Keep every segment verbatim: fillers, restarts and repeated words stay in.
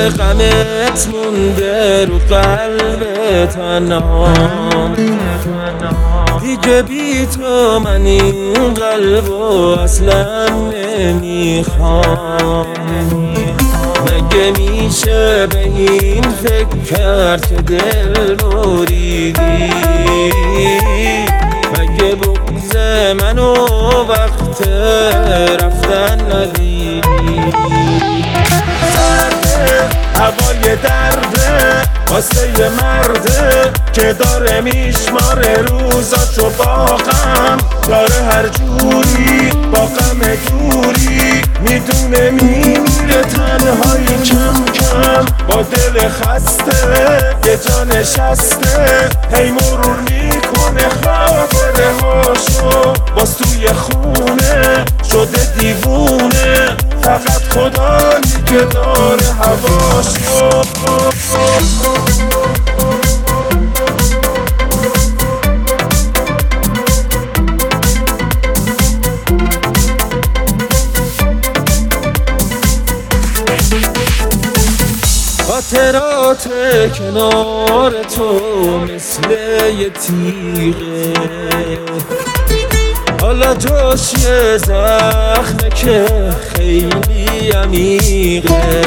غمت مونده رو قلب تنهام، دیگه بی تو من این قلبو اصلا نمیخوام. مگه میشه به این فکر کرد که دل بریدی؟ مگه بغض منو وقت رفتن ندیدی؟ سرده هوای درده واسه یه مرده که داره میشماره روزاشو با غم، داره هر جوری با غم دوری میدونه میمیره تنهایی کم کم، با دل خسته یه جا نشسته هی مرور میکنه خاطره هاشو، باز توی خونه شده دیوونه، فقط خدایی که داره هواشو. خاطرات کنار تو مثل یه تیغه، حالا جاش یه زخمه که خیلی عمیقه.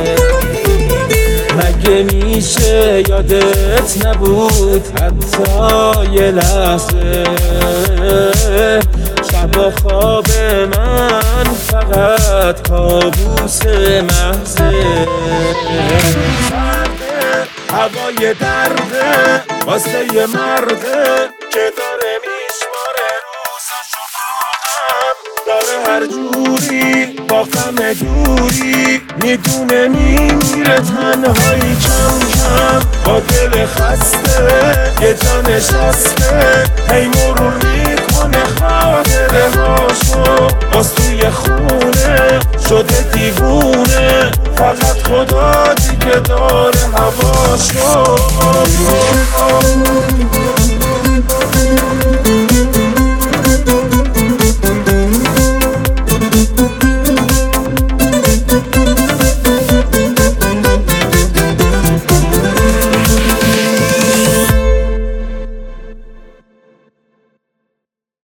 مگه میشه یادت نبود حتی یه لحظه؟ شب خواب من فقط کابوس محضه. هوای درده واسه یه مرده که داره میشماره روزاشو با غم، داره هر جوری با غم دوری میدونه میمیره تنهایی کم کم، با دل خسته یه جا نشسته هی مرور میکنه خاطره هاشو، باز توی خونه شده دیوونه، فقط خدا دیگه داره هواشو.